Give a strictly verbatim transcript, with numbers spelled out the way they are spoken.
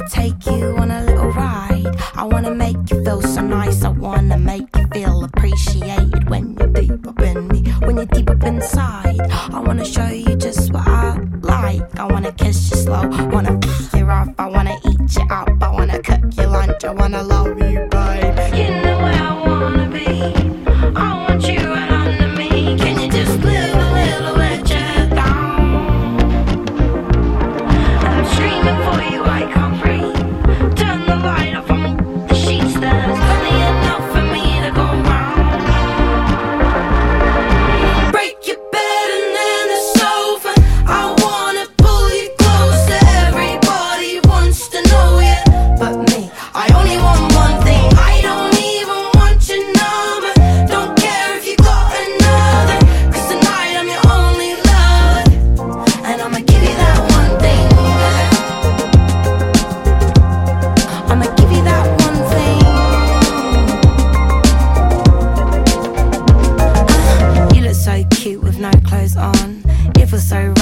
wanna take you on a little ride. I wanna make you feel so nice. I wanna make you feel appreciated when you're deep up in me, when you're deep up inside. I wanna show you just what I like. I wanna kiss you slow, wanna pick you up. I wanna eat you up, I wanna cook your lunch. I wanna love you, babe. You know where I wanna be. I want you right under me. Can you just live a little bit down? I'm screaming for you, I can't breathe. Turn the light off on the sheets. There's plenty enough for me to go round. Break your bed and then the sofa. I wanna pull you closer. Everybody wants to know you, but me, I only want one thing. I don't even want your number. Don't care if you got another, 'cause tonight I'm your only love. And I'ma give you that one thing. I'ma give you that one thing. Uh, you look so cute with no clothes on. It feels so